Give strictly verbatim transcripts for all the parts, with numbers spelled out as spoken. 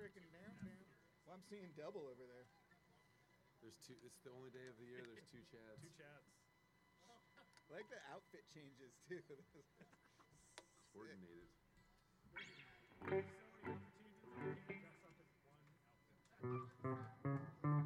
freaking down, down. Well, I'm seeing double over there. There's two. It's the only day of the year. There's two Chads. Two Chads. I like the outfit changes too. Coordinated. So many opportunities to dress up as one outfit.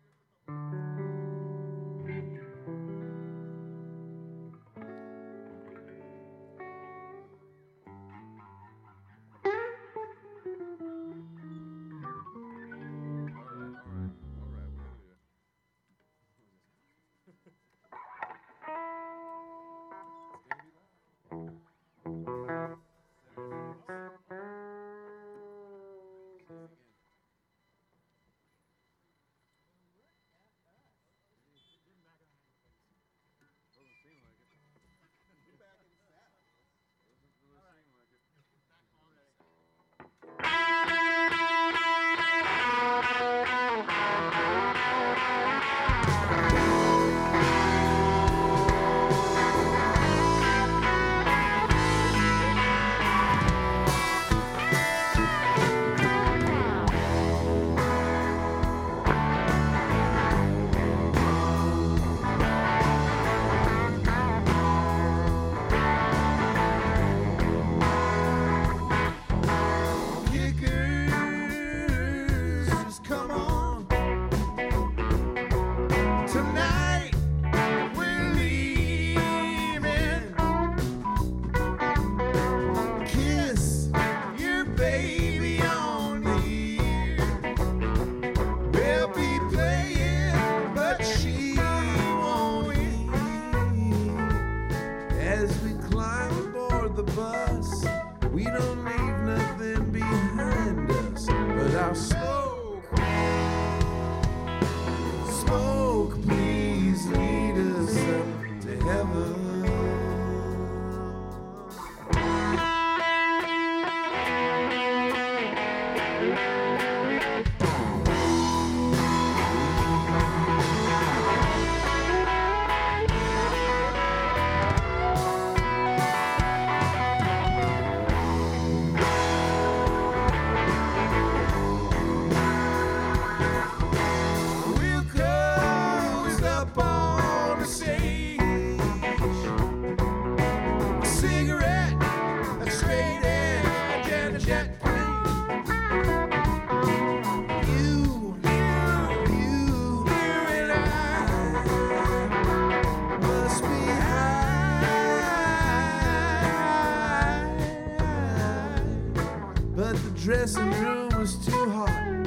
Dressing room was too hot,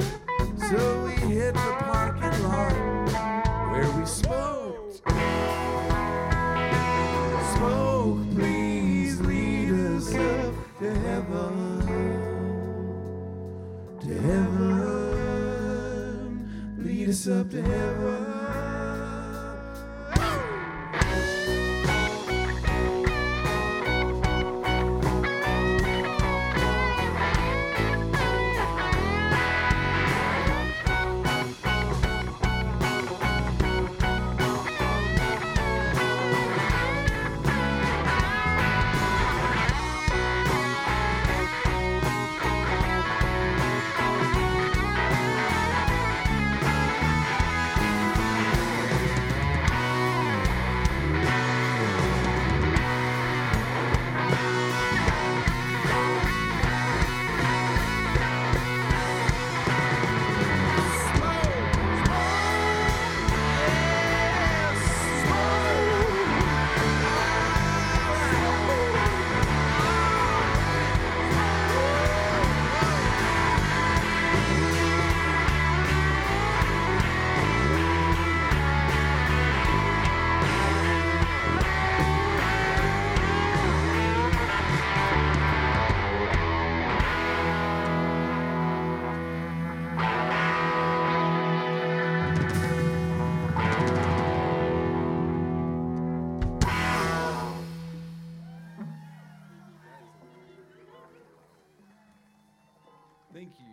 so we hit the parking lot where we smoked. Smoke, please lead us up to heaven, to heaven, lead us up to heaven. Thank you.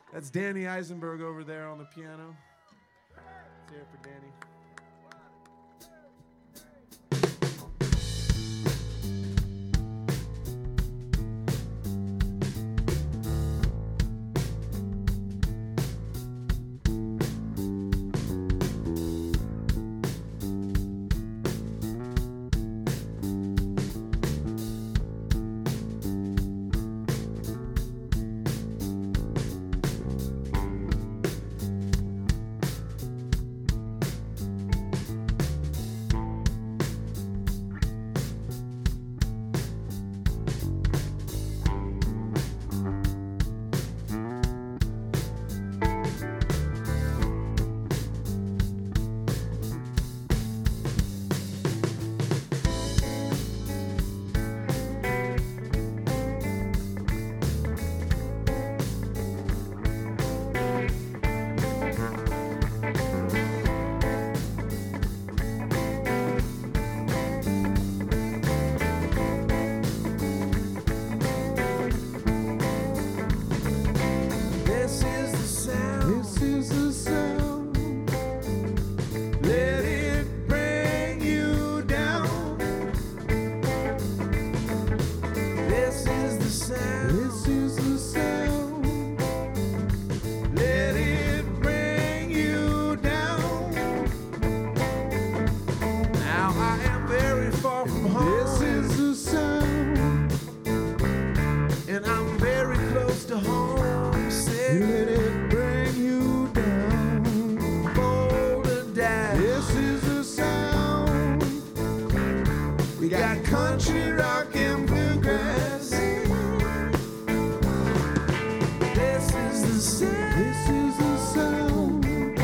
That's Danny Eisenberg over there on the piano. Let's hear it for Danny. Country rock and bluegrass. This is the sound. This is the sound.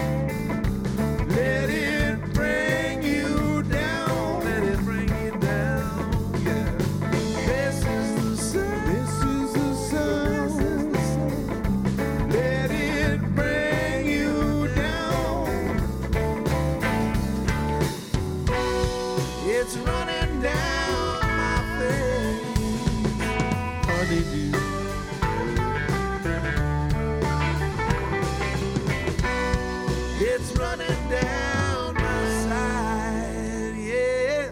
Let it bring you down. Let it bring you down. Yeah. This is the sound. This is the sound. Let it bring you down. It's running down. It's running down my side, yeah.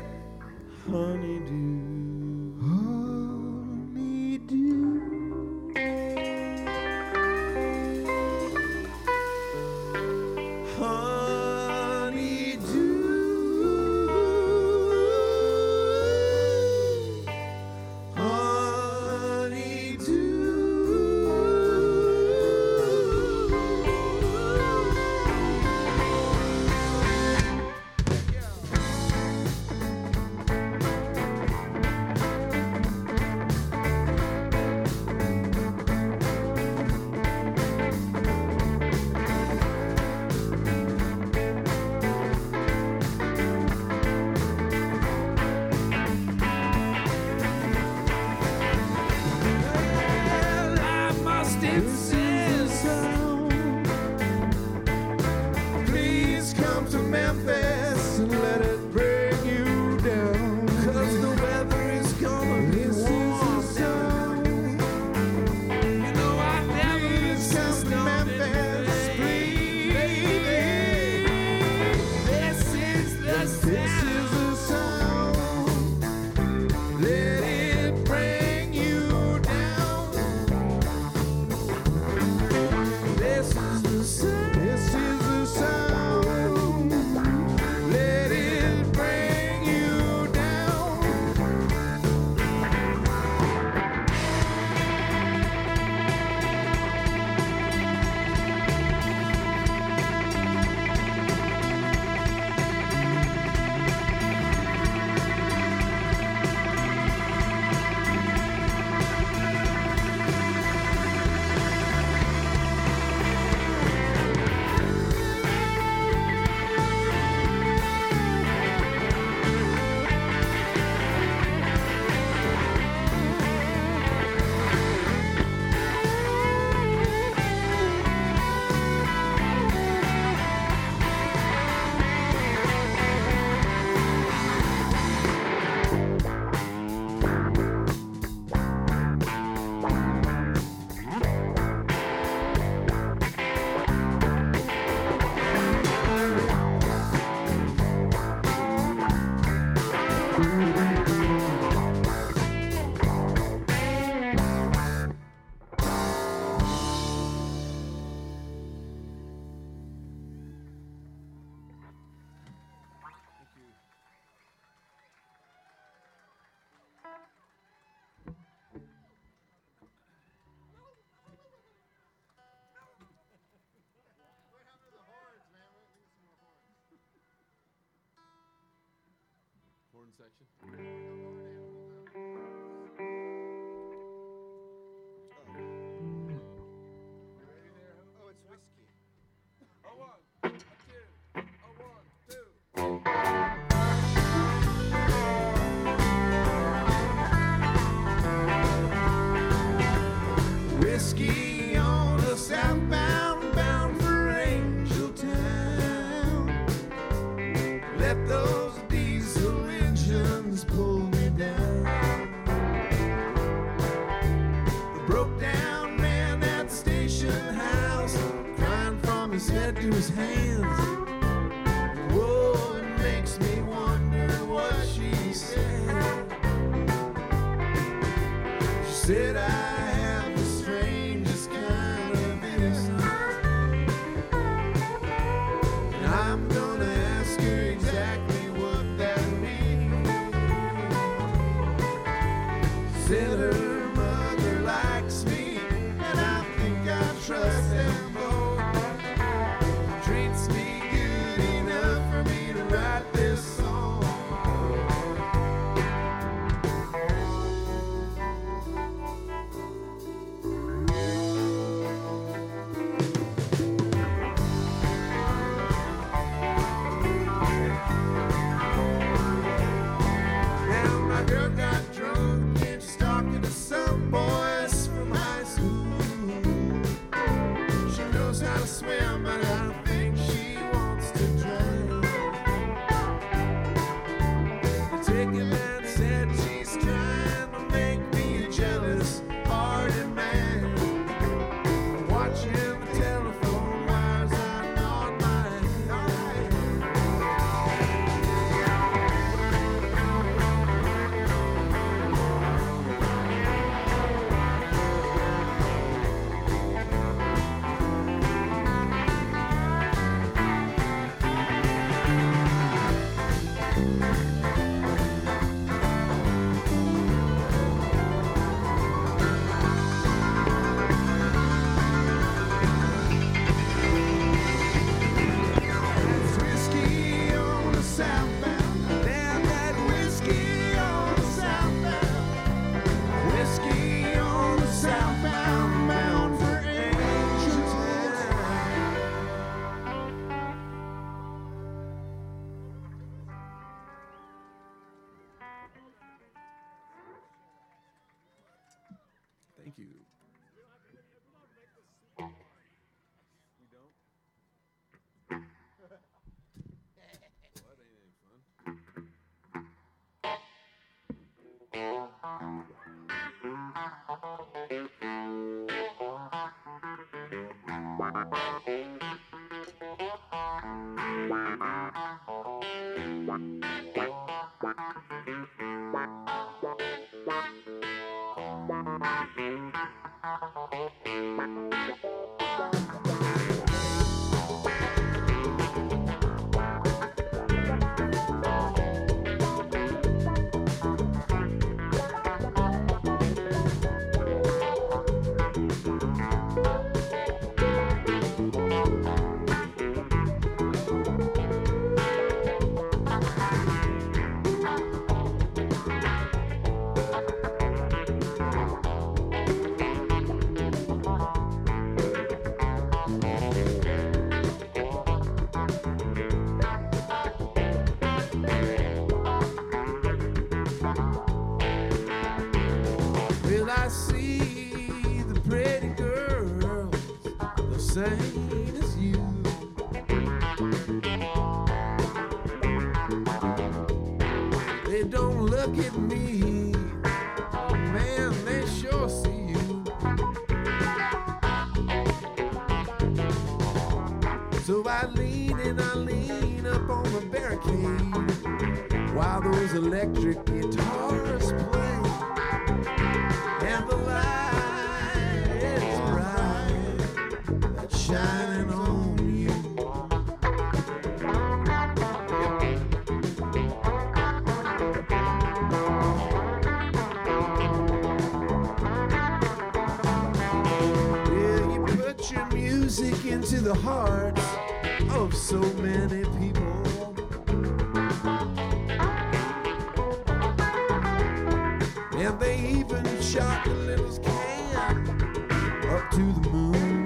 Honeydew, honeydew. Honeydew. horn section. Oh, it's whiskey. A one, a two, a one, two. Whiskey on the southbound, bound for Angel Town. Let those diesel engines pull me down. The broke down man at the station house, crying from his head to his hands. Whoa, it makes me wonder what she said. She said, I have the strangest kind of innocence, and I'm gonna ask her exactly what that means. Said her mother likes me, and I think I trust them both. Treats me good enough for me to write this song. Now my girl got drunk and she's talking to some boys from high school. She knows how to swim, but I don't think she wants to drown. The ticket man said she's trying to make me a jealous, hearted man. Watching the telephone wires out on my eye. That's whiskey on the southbound. Damn that whiskey on the southbound. Whiskey on the southbound, bound for Angel Thank you. We don't? Well, that ain't any fun. Will I see the pretty girls the same as you? They don't look at me, man, they sure see you. So I lean and I lean up on the barricade while those electric guitars play. And the light is bright, that's shining on you. Yeah, you put your music into the hearts of so many people. shot the little can up to the moon,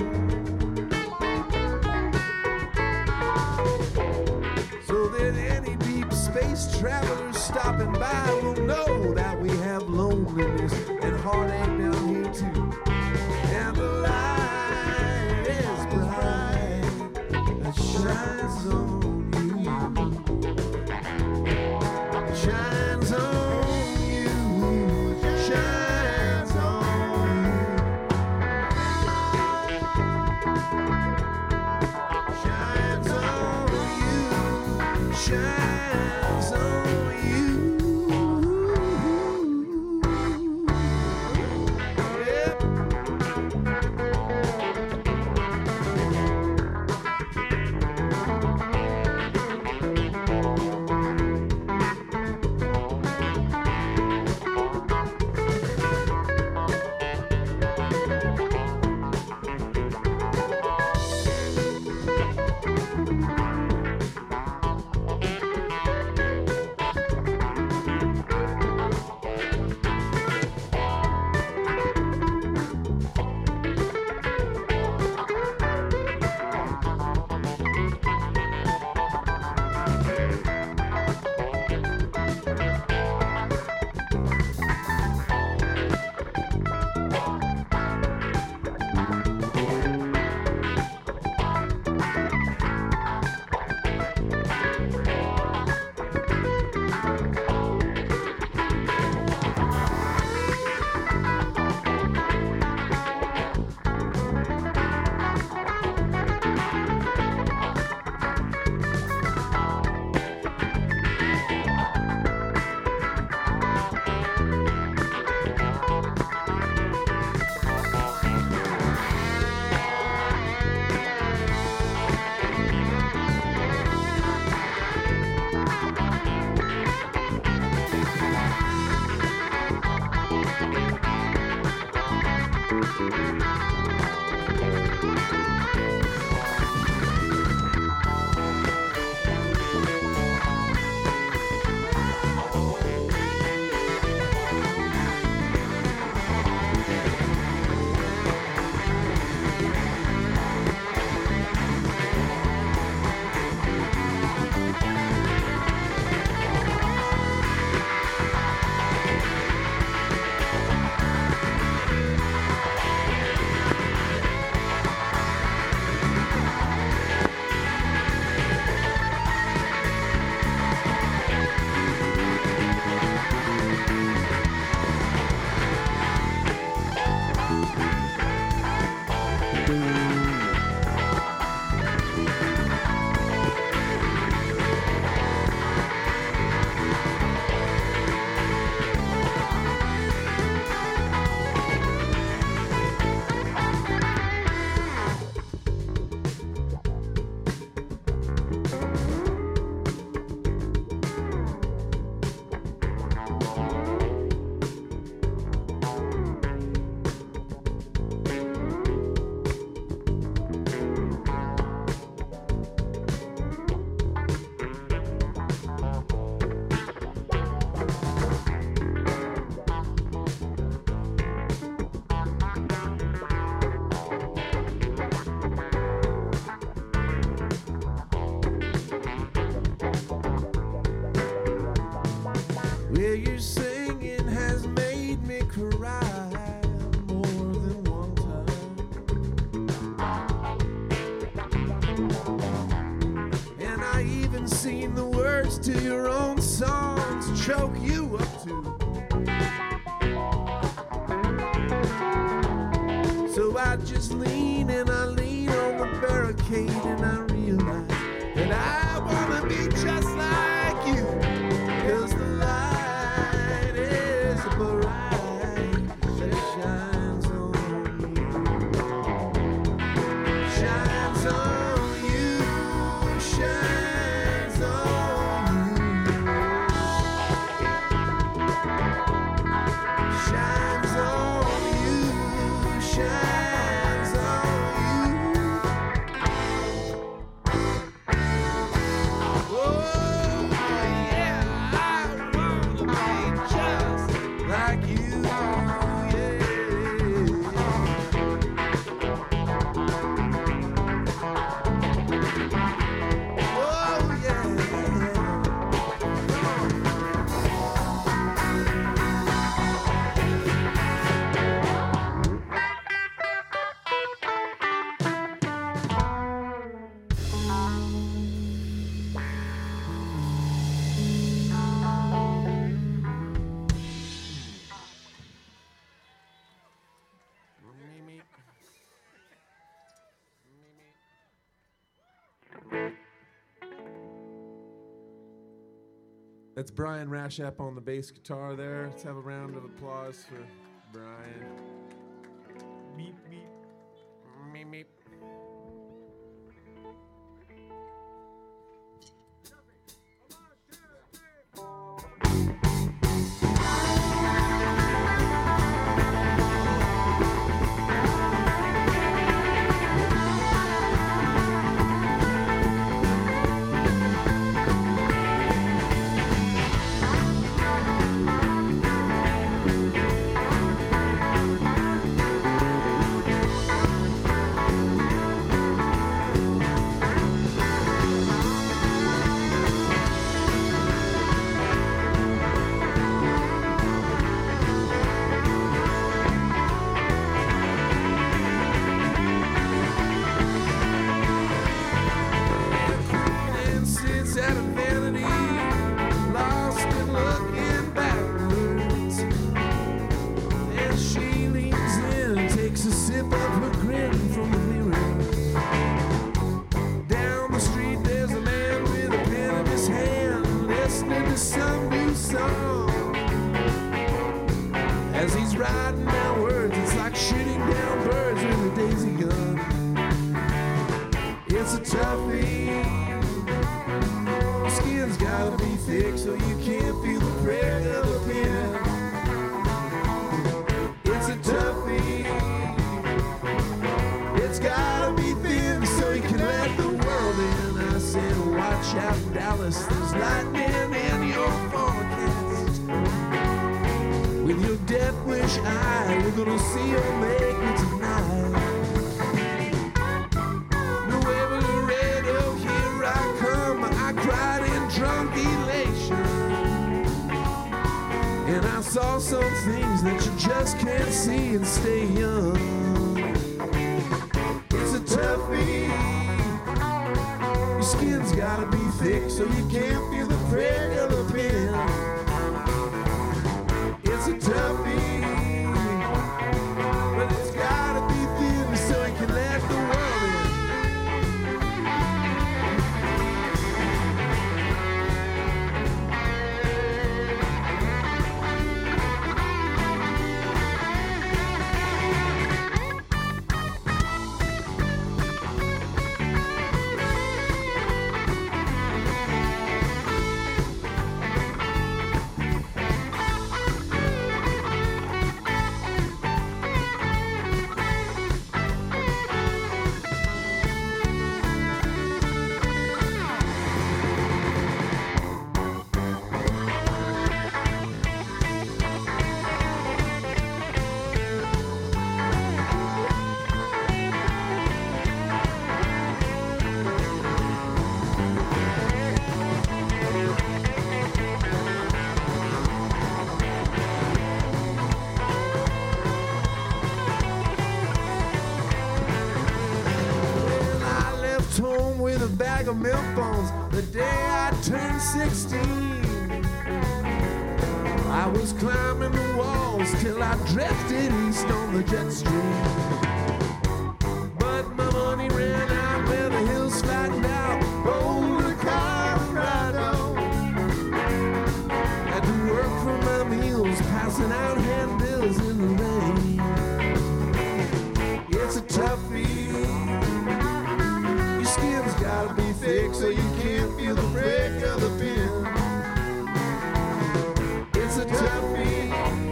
so that any deep space travelers stopping by will know that we have loneliness and heartache down here too. And the light is bright that shines on you, shines on you, shines on you, shines on you, shines on you. Yeah. Where your singing has made me cry more than one time. And I even seen the words to your own songs choke you up too. So I just lean and I lean on the barricade and I realize that I wanna be just like you. 'Cause the light is bright that shines on you, shines on you, shines on you, shines on you, shines on you. Oh, yeah, I wanna be just like you, yeah. That's Brian Rashap on the bass guitar there. Let's have a round of applause for Brian. Meep, meep. Meep, meep. Bag of milk bones the day I turned sixteen. I was climbing the walls till I drifted east on the jet stream. But my money ran out where the hills flattened out over Colorado. Had to work for my meals, passing out handbills in the rain. It's a toughie. Skin's gotta be thick so you can't feel the break of the pin. It's a toughie,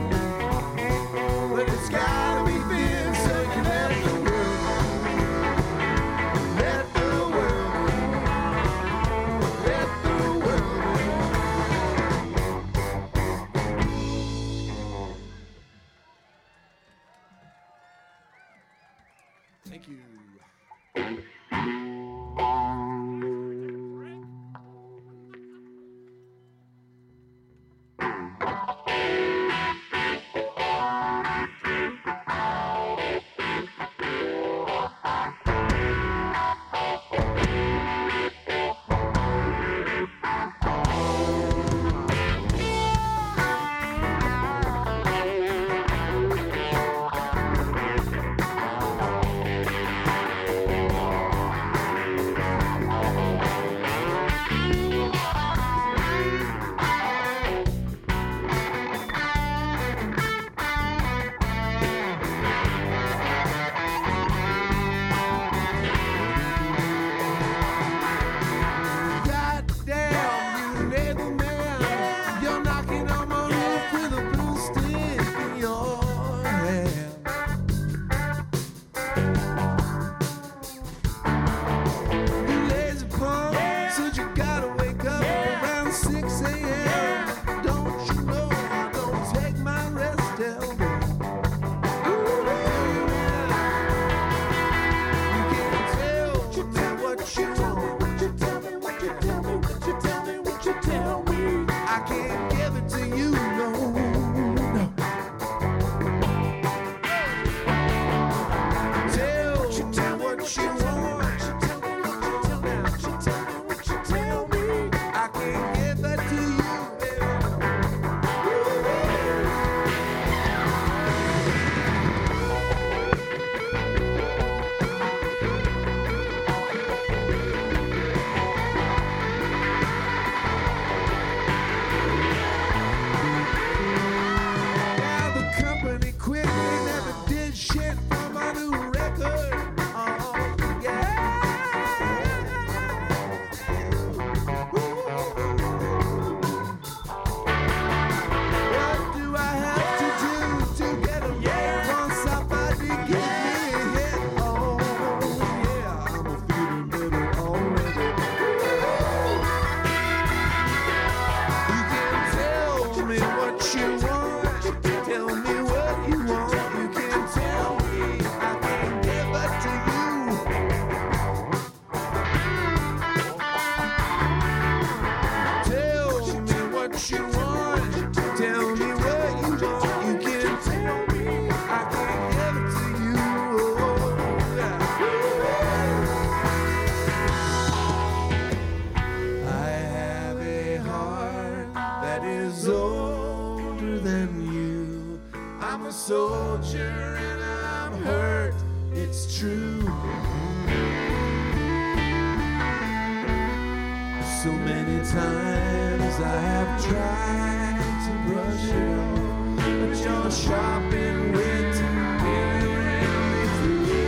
but it's gotta be thin so you can let the world, let the world, let the world. Thank you. culture and I'm hurt, it's true. So many times I have tried to brush it off, but your sharpened wit nearly ran me through.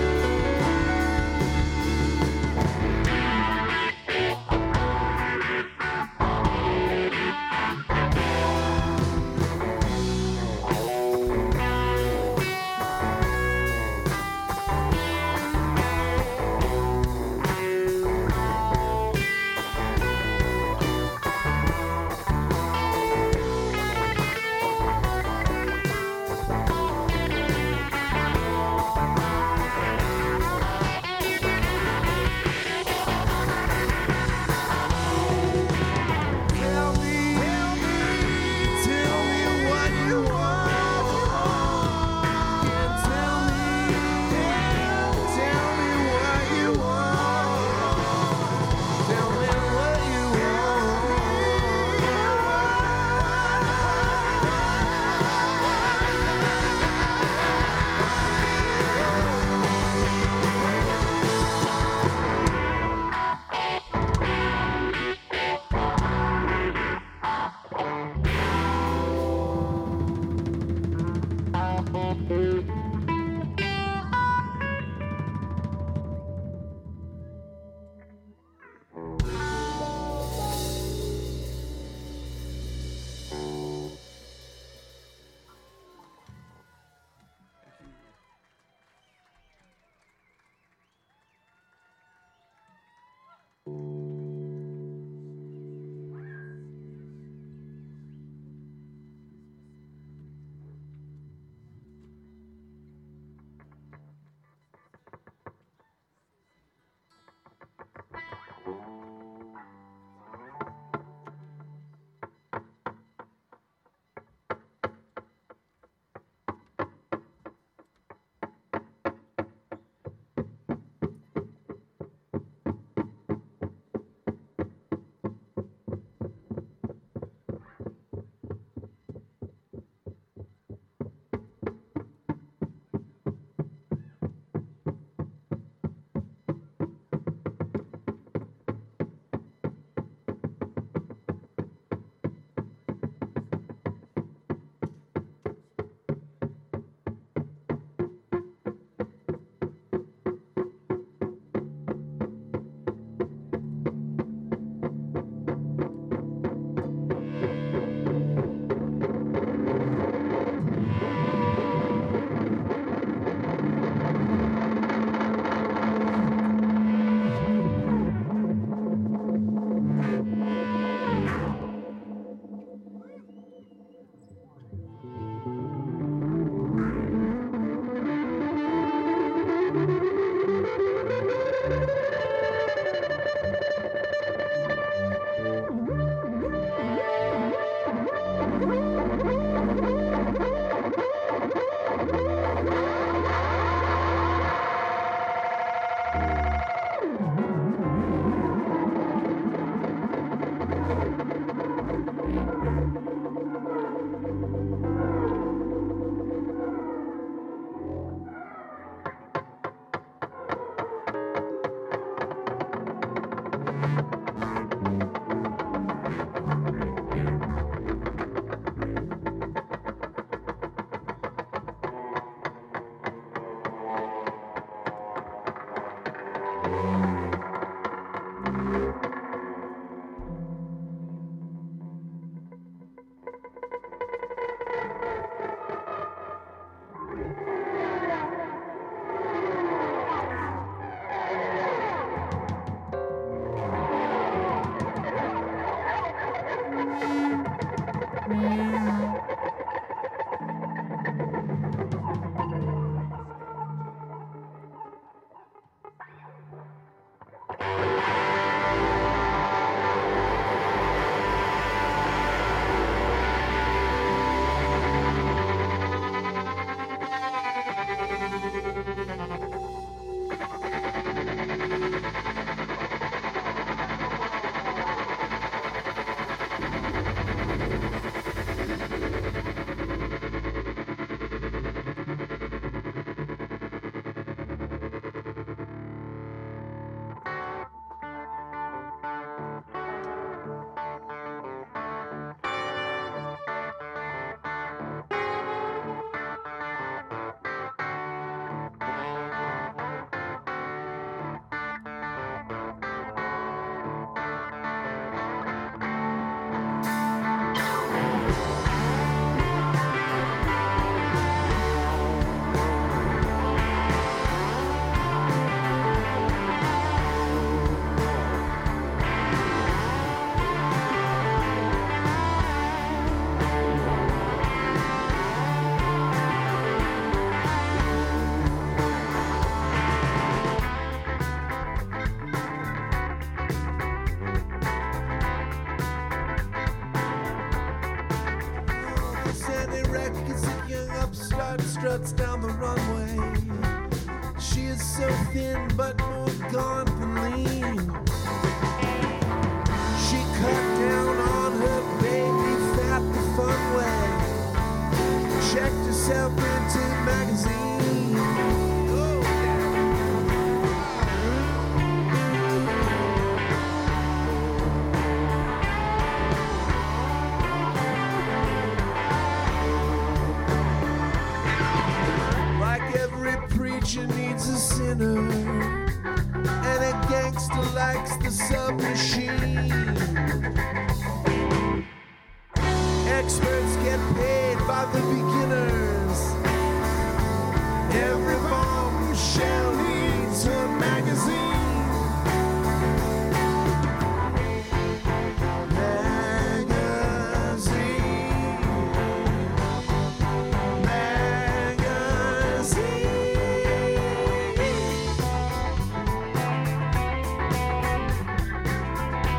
time struts down the runway. She is so thin but more gaunt than lean. She cut down on her baby fat the fun way. Checked herself into the magazine. Oh, yeah. Like every preacher needs a sinner, and a gangster likes the submachine. Experts get paid by the beginners. Every bombshell needs her magazine. Magazine. Magazine.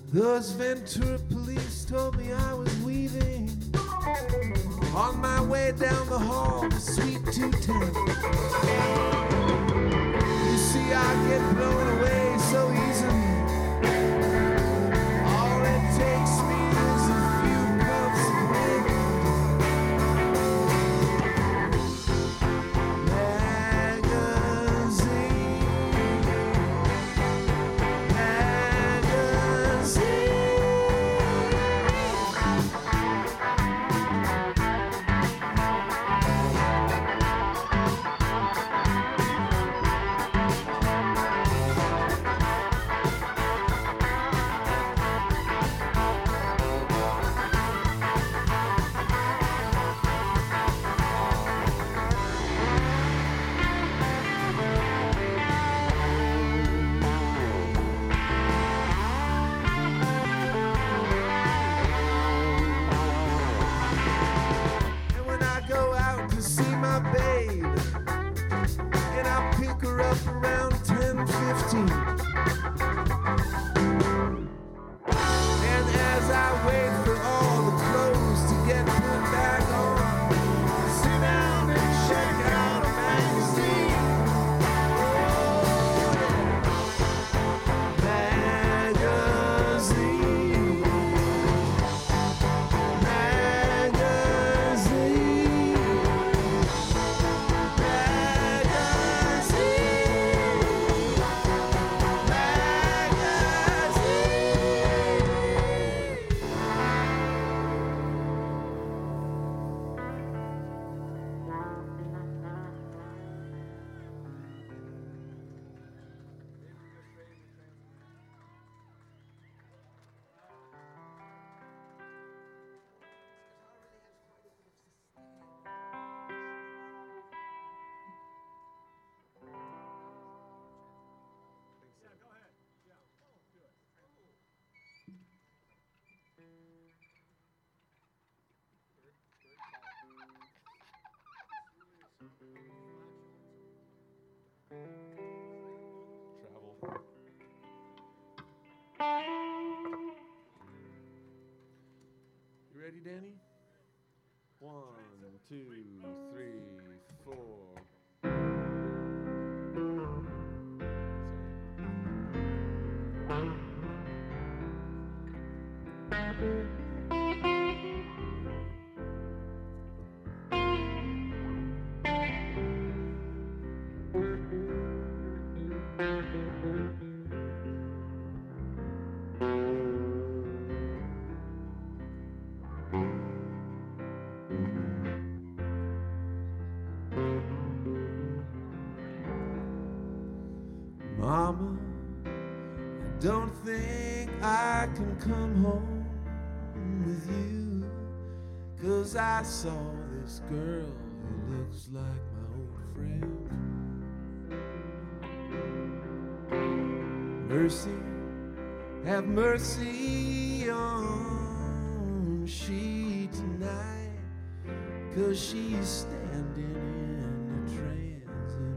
Those Ventura police told me I was leaving on my way down the hall to Suite two ten. You see, I get blown away so easily. All it takes me is a few puffs of wind. Magazine, magazine. And when I go out to see my babe, and I pick her up around ten fifteen. And as I wait for all the clothes to get put back on, I sit down and check out a magazine. Oh, magazine, magazine, Travel. You ready, Danny? One, two, three, four. Mama, I don't think I can come home with you, 'cause I saw this girl who looks like my old friend. Mercy, have mercy on she tonight, 'cause she's standing in the transit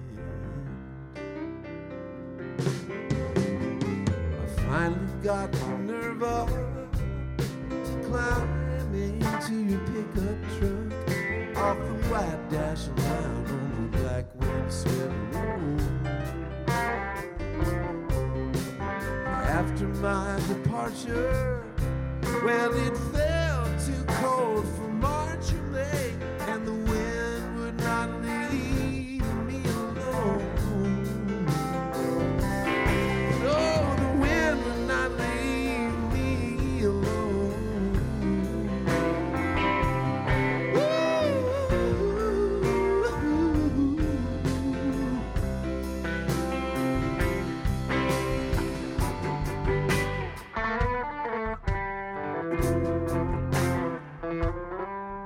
wind. I finally got the nerve up to climb into your pickup truck, off the white dash line on the black windswept road. After my departure, well, it felt too cold for March or May, and the wind would not leave me alone. No, the wind would not leave me alone. Ooh.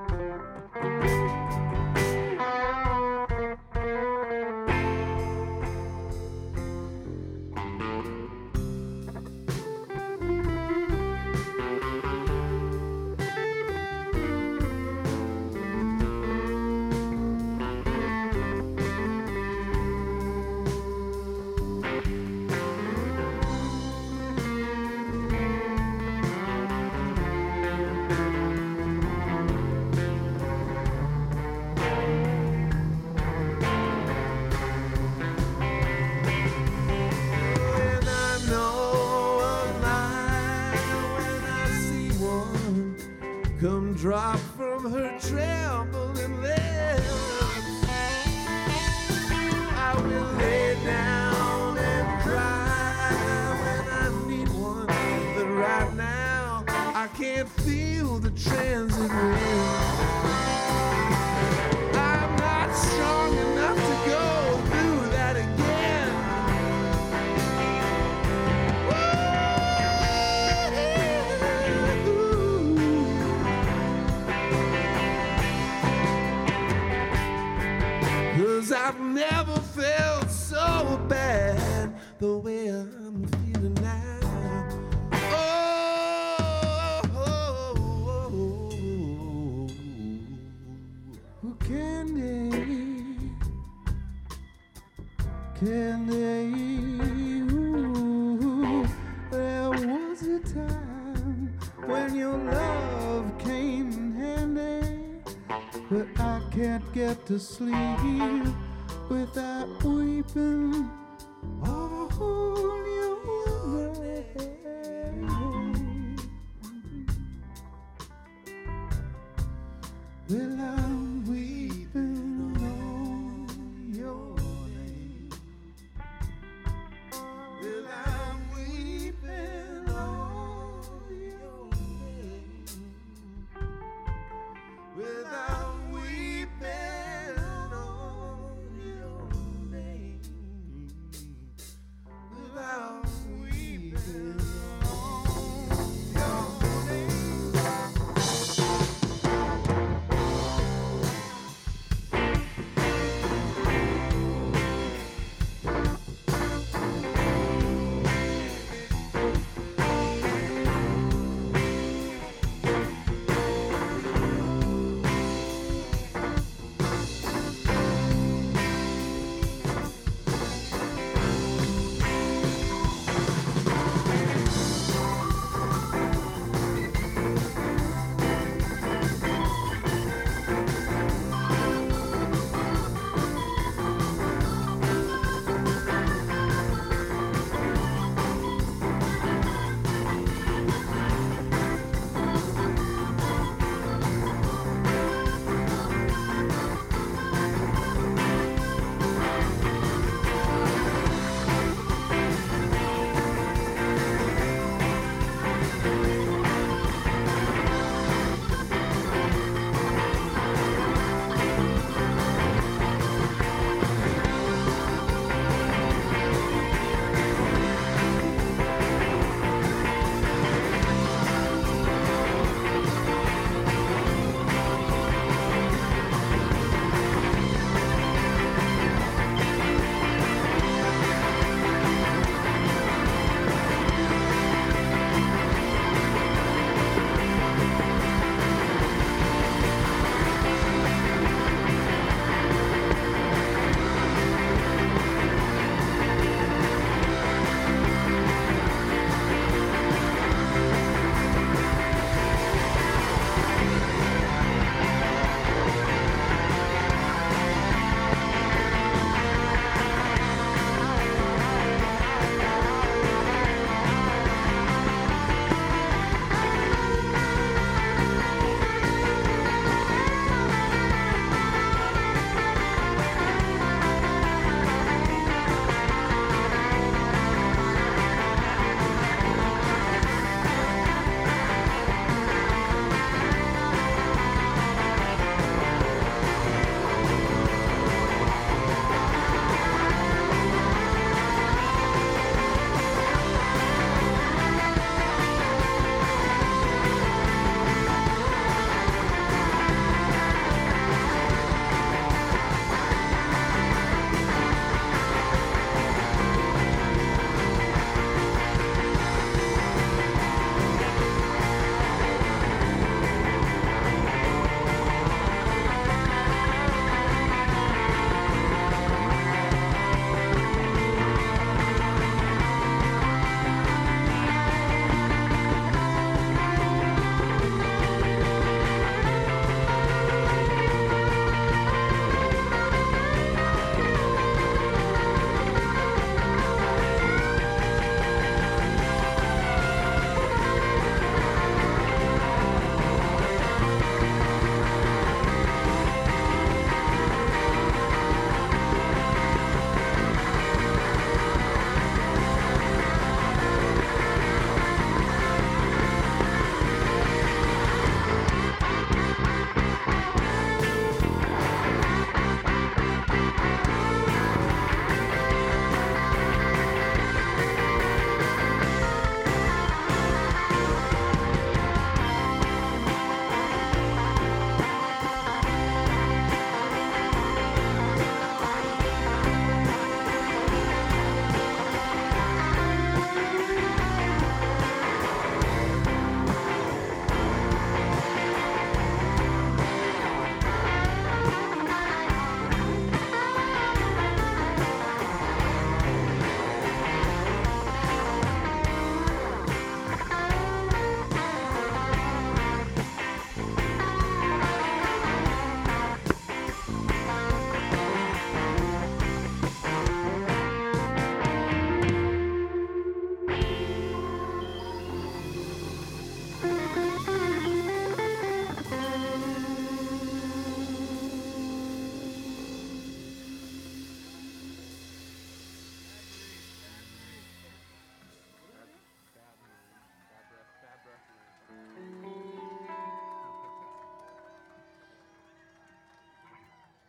I've never felt so bad the way I'm feeling now. Oh, oh, oh, oh, oh. Candy, Candy, ooh, there was a time when your love came in handy, but I can't get to sleep without weeping all your name. Well, I'm weeping on your name. Well, I'm weeping on your name. Well, I'm weeping on your name.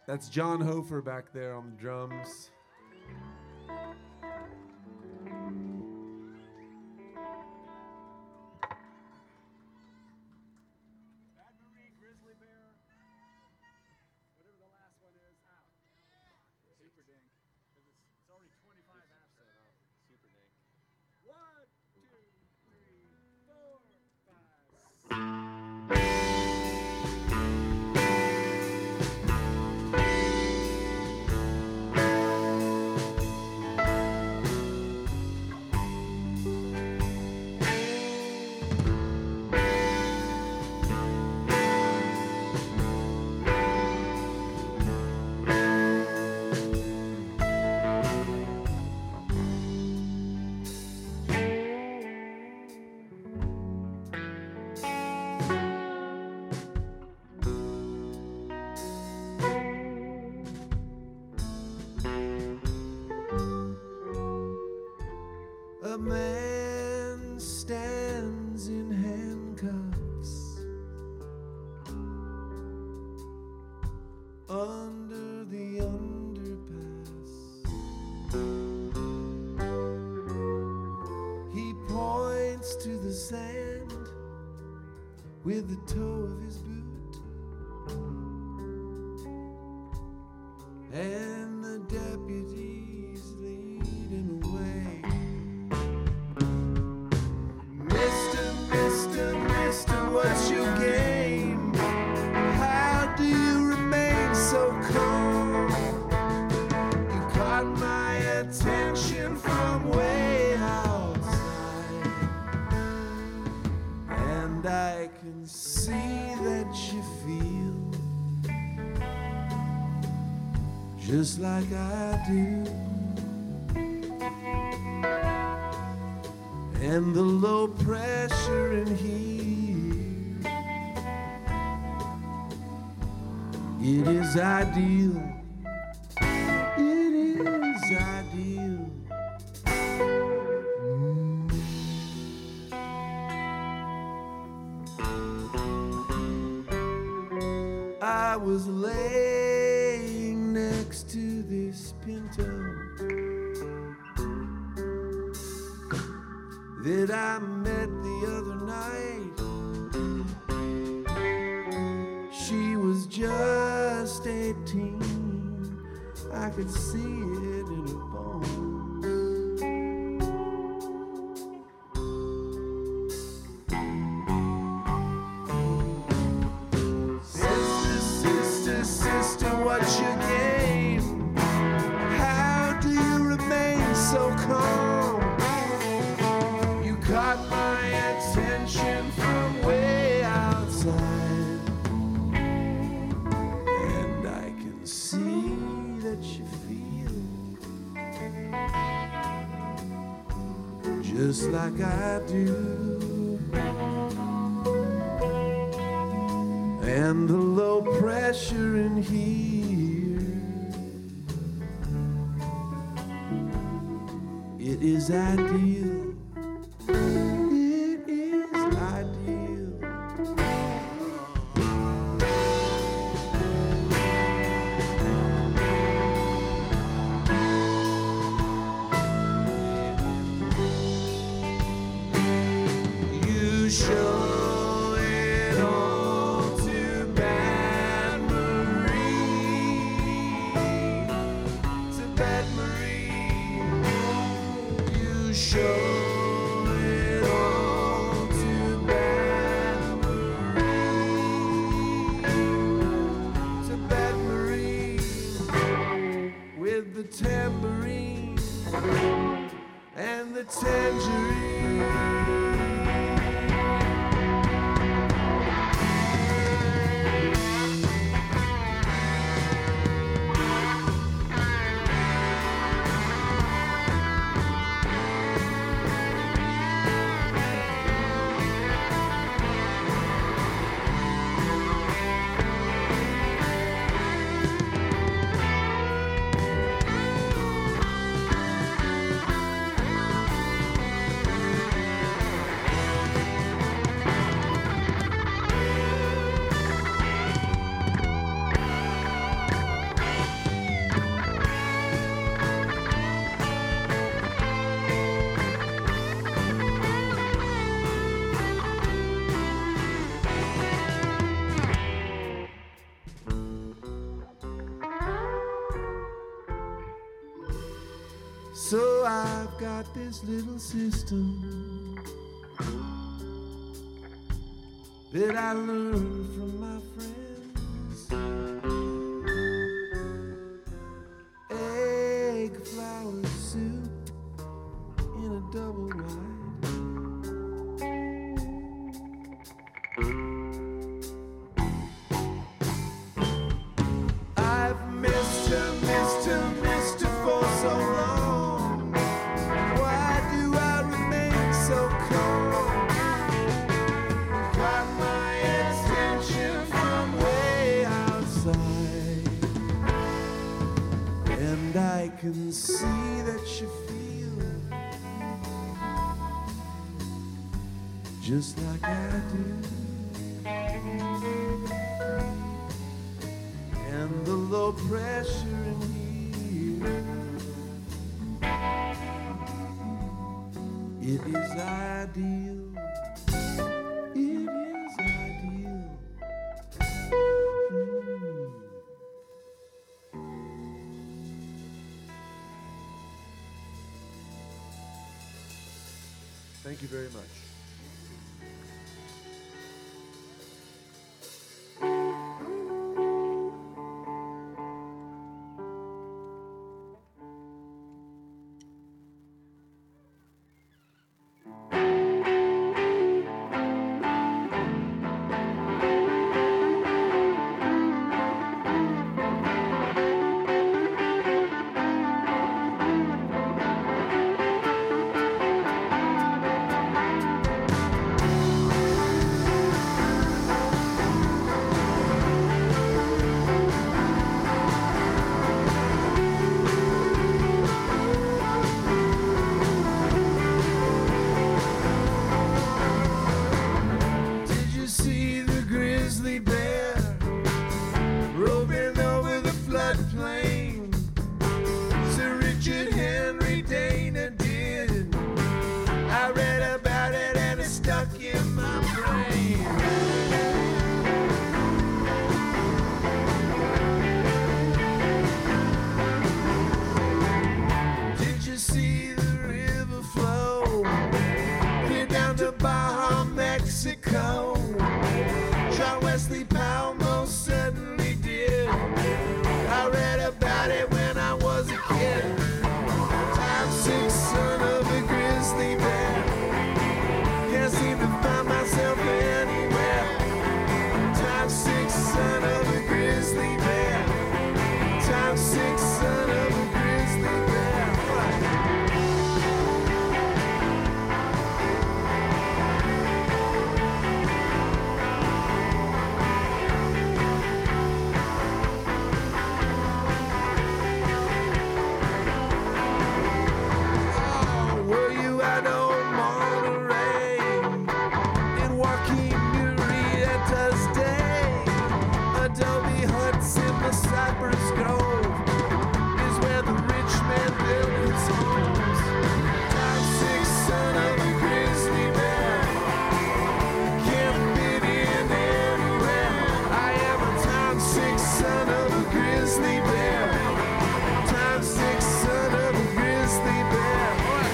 That's John Hofer back there on the drums. Bad Marie, Grizzly Bear, whatever the last one is, out. Super Dink. It's, it's already twenty-five after. Super Dink. One, two, three, four, five. A man stands in handcuffs under the underpass. He points to the sand with the toe of his boot, and the deputies lead him away. Mister, Mister, Mister, what's your game? How do you remain so calm? You caught my attention from way outside, and I can see that you feel just like I do. And the low pressure in here, it is ideal. It is ideal. Mm. I was laying next to this Pinto that I met the other night. She was just eighteen. I could see it in her bones. Sister, sister, sister, what's your game? How do you remain so calm? Caught my attention from way outside, and I can see that you feel just like I do. And the low pressure in here, it is ideal. It is ideal. You show it all to Bad Marie, to Bad Marie. You show the tambourine and the tangerine. So I've got this little system that I learned from my friends. Egg flour soup in a double wide. I've missed her, missed her, missed her for so long. Why do I remain so calm? Got my attention from way outside, and I can see that you feel just like I do. And the low pressure in here, it is ideal. It is ideal. Mm. Thank you very much. Did you see the grizzly bear roving over the floodplain? Sir Richard Henry Dana did. I read about it and it stuck in my brain. Did you see the river flow clear down to Baja, Mexico? John Wesley Powell most certainly did. I read about it when I was a kid. Time six son of a grizzly bear. Can't seem to find myself anywhere. Time six son of a grizzly bear. Time six son of a grizzly bear. Oh, were you at old Monterey? In Joaquin Murrieta's day, Adobe huts in the cypress grove is where the rich man built his homes. Time six son of a grizzly bear. Can't fit in anywhere. I am a time six son of a grizzly bear. Time six son of a grizzly bear.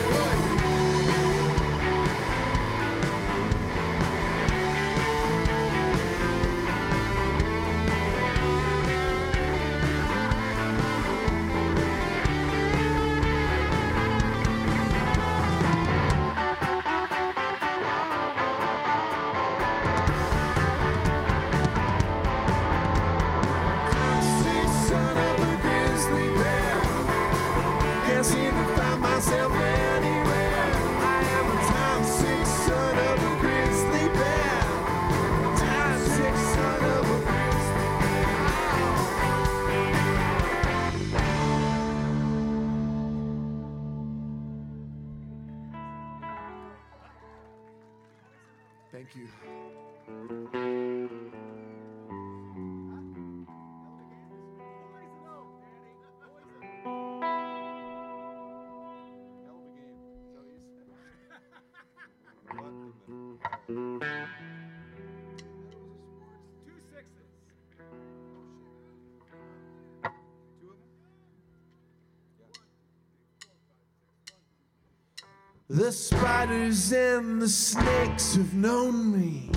Time six son of a grizzly bear. Can't seem to find myself anywhere. I am a time six son of a grizzly bear. Time six son of a grizzly bear. Thank you. Hell of a game. Is that what you said? What in the- Two sixes. Two of them? Yeah. One, two, four, five, six. The spiders and the snakes have known me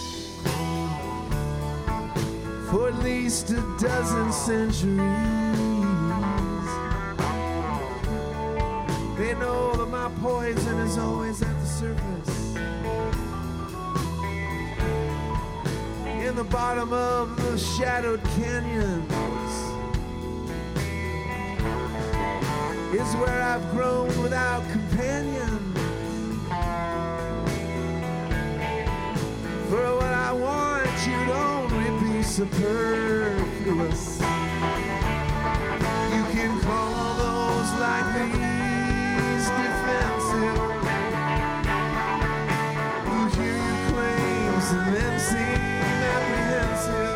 for at least a dozen centuries. They know that my poison is always at the surface, in the bottom of the shadowed canyons is where I've grown without companion. For what I want, you'd only be superfluous. You can call those like these defensive. You hear your claims and then seem apprehensive.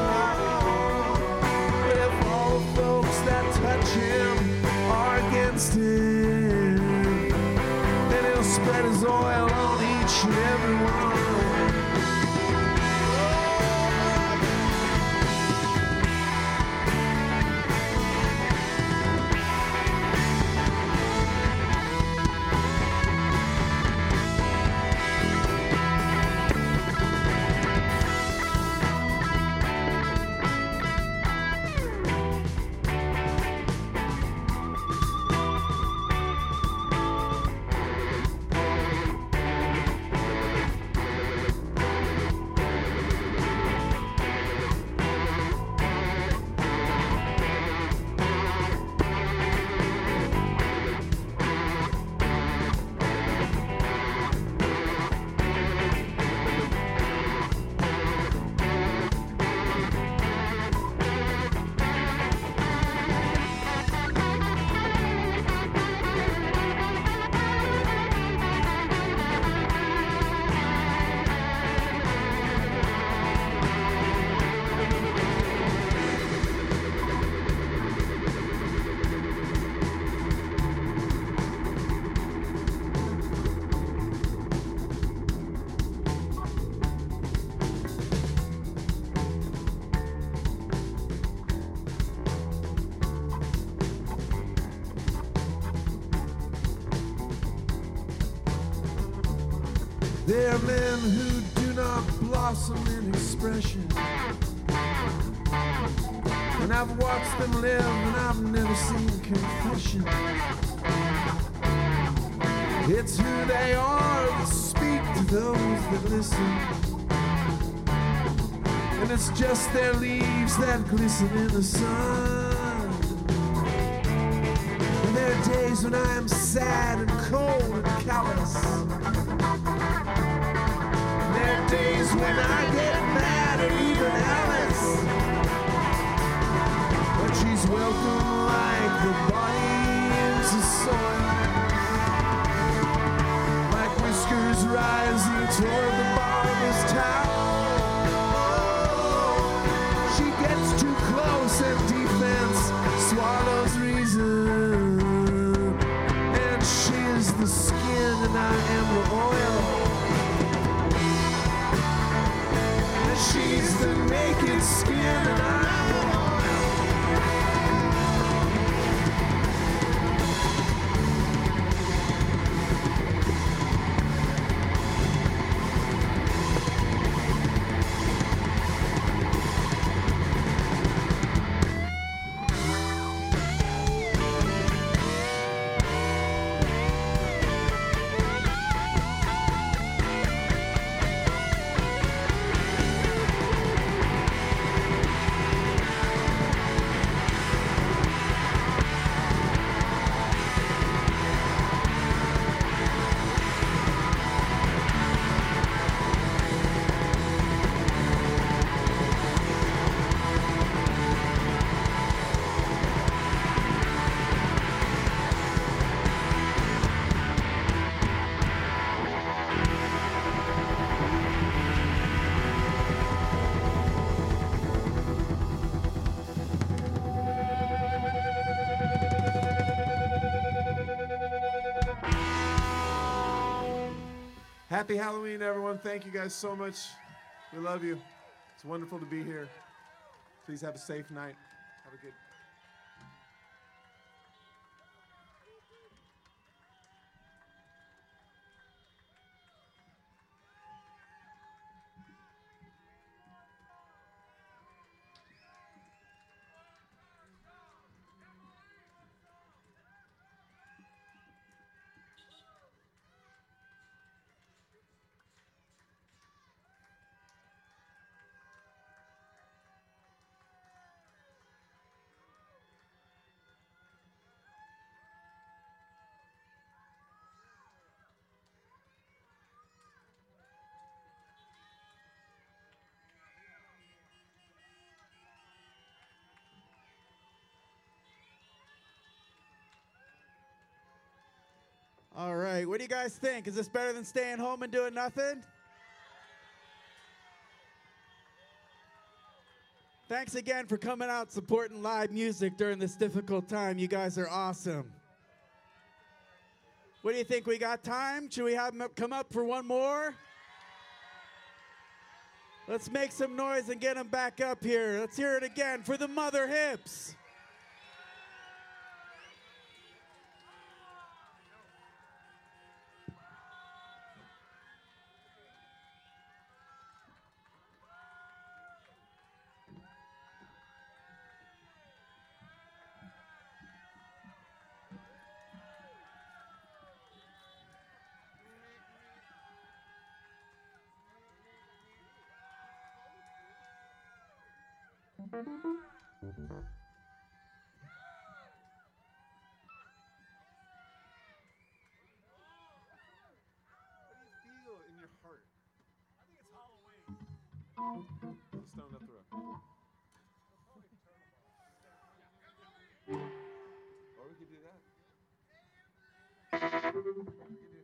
But if all the folks that touch him are against him, then he'll spread his oil on each and every one. There are men who do not blossom in expression, and I've watched them live and I've never seen confession. It's who they are that speak to those that listen, and it's just their leaves that glisten in the sun. And there are days when I am sad and cold and callous. There are days when I get mad at even Alice, but she's welcome like the body into soil, like whiskers rising toward the barber's towel. She gets too close and defense swallows reason, and she is the skin and I am the oil. She's the naked skin and I'm the oil. Happy Halloween, everyone. Thank you guys so much. We love you. It's wonderful to be here. Please have a safe night. Have a good All right, what do you guys think? Is this better than staying home and doing nothing? Thanks again for coming out supporting live music during this difficult time. You guys are awesome. What do you think? We got time? Should we have them come up for one more? Let's make some noise and get them back up here. Let's hear it again for the Mother Hips. What do you feel in your heart? I think it's Halloween. Just down that throw. Or we could do that. We could do Hannibal too.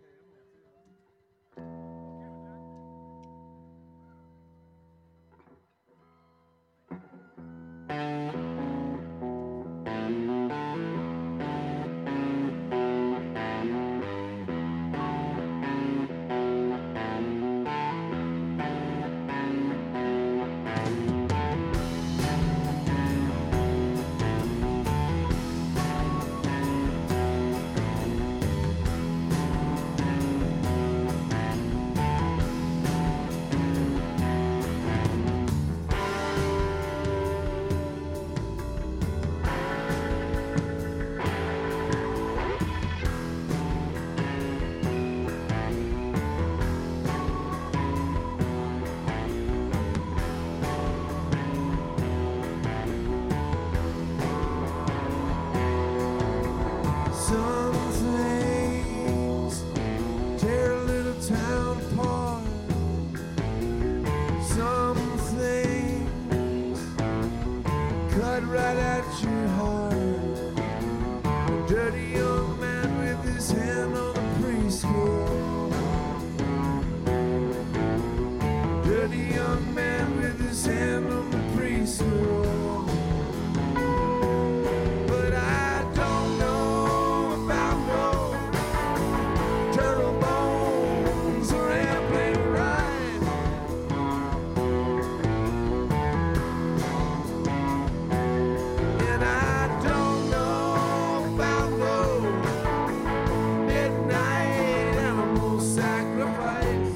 Some things tear a little town apart. Some things cut right at your heart. A dirty young man with his hand on the preschool. Dirty young man with his hand on the preschool. But I don't know about no turtle bones or airplane ride. And I don't know about no midnight animal sacrifice.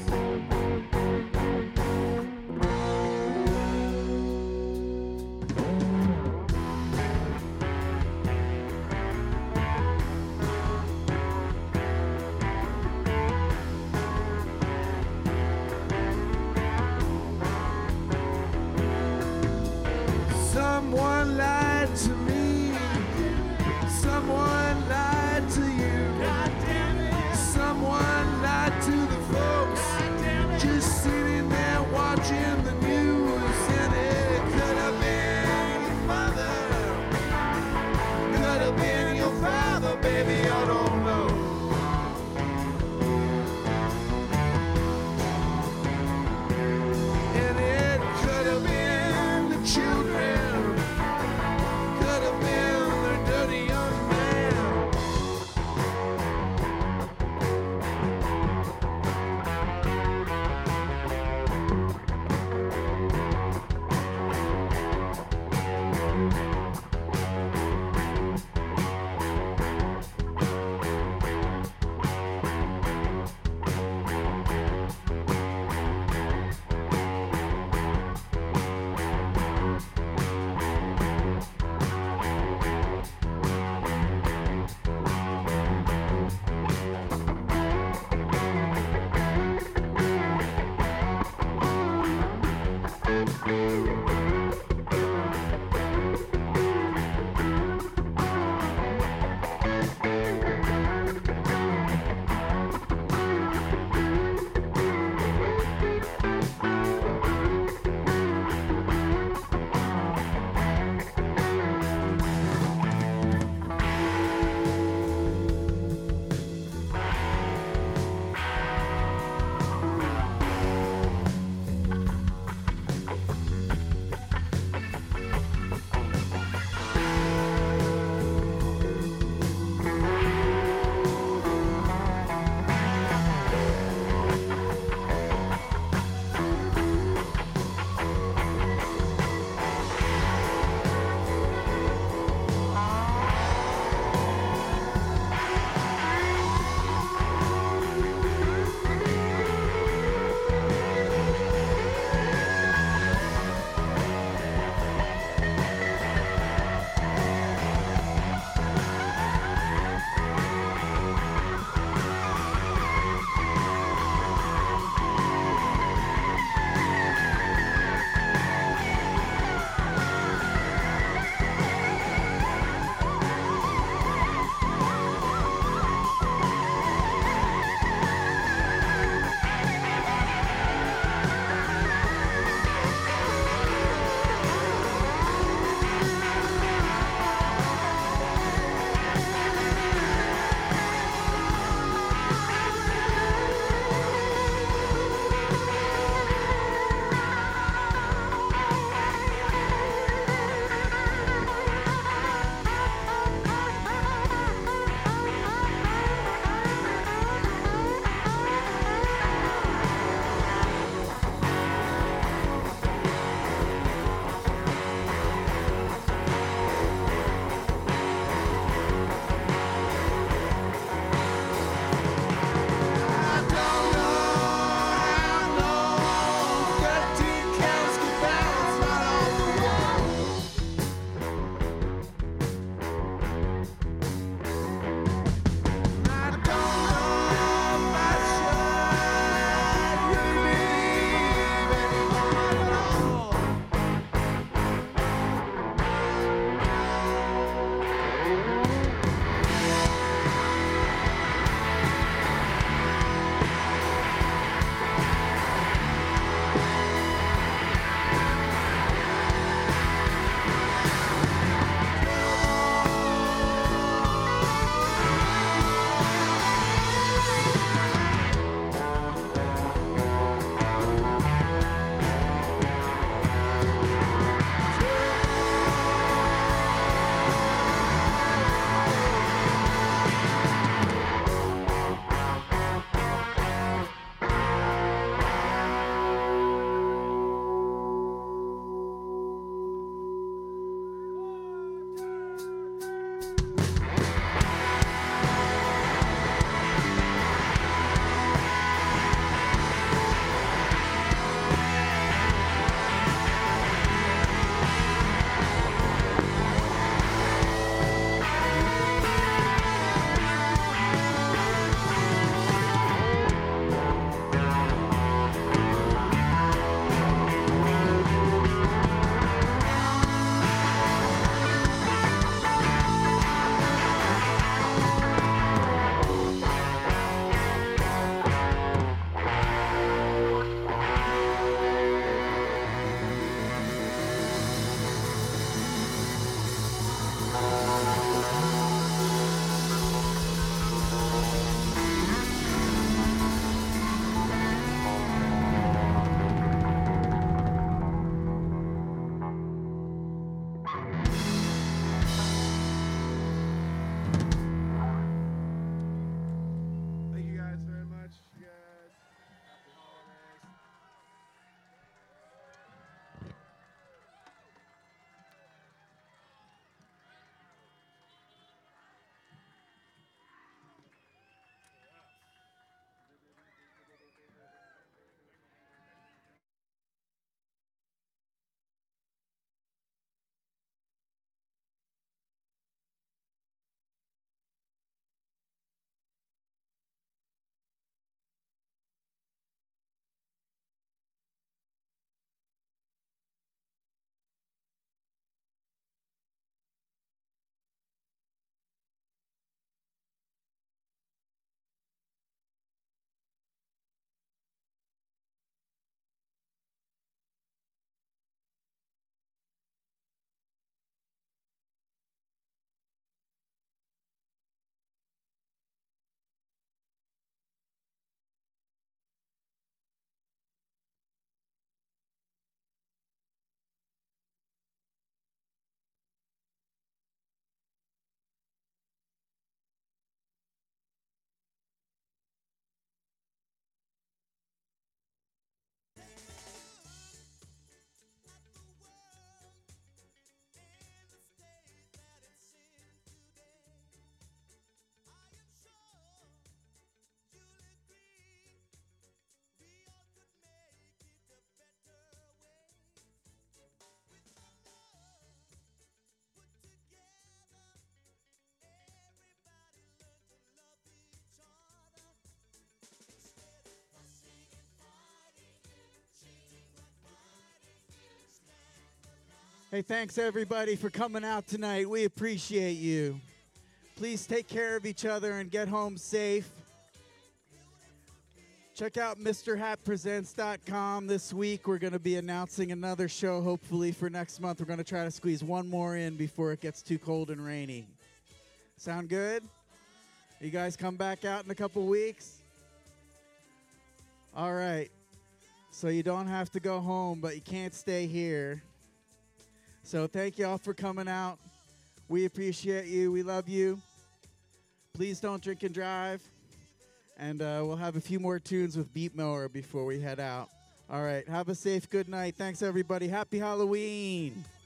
Someone lied to me. Someone lied to you. Someone lied to the folks just sitting there watching the news. And it could have been your mother, could have been your father, baby, I don't know. And it could have been the children, could have been their dirty young man. Hey, thanks everybody for coming out tonight. We appreciate you. Please take care of each other and get home safe. Check out Mr Hat Presents dot com. This week we're going to be announcing another show, hopefully for next month. We're going to try to squeeze one more in before it gets too cold and rainy. Sound good? You guys come back out in a couple weeks? All right. So you don't have to go home, but you can't stay here. So thank you all for coming out. We appreciate you. We love you. Please don't drink and drive. And uh, we'll have a few more tunes with Beat Mower before we head out. All right. Have a safe good night. Thanks, everybody. Happy Halloween.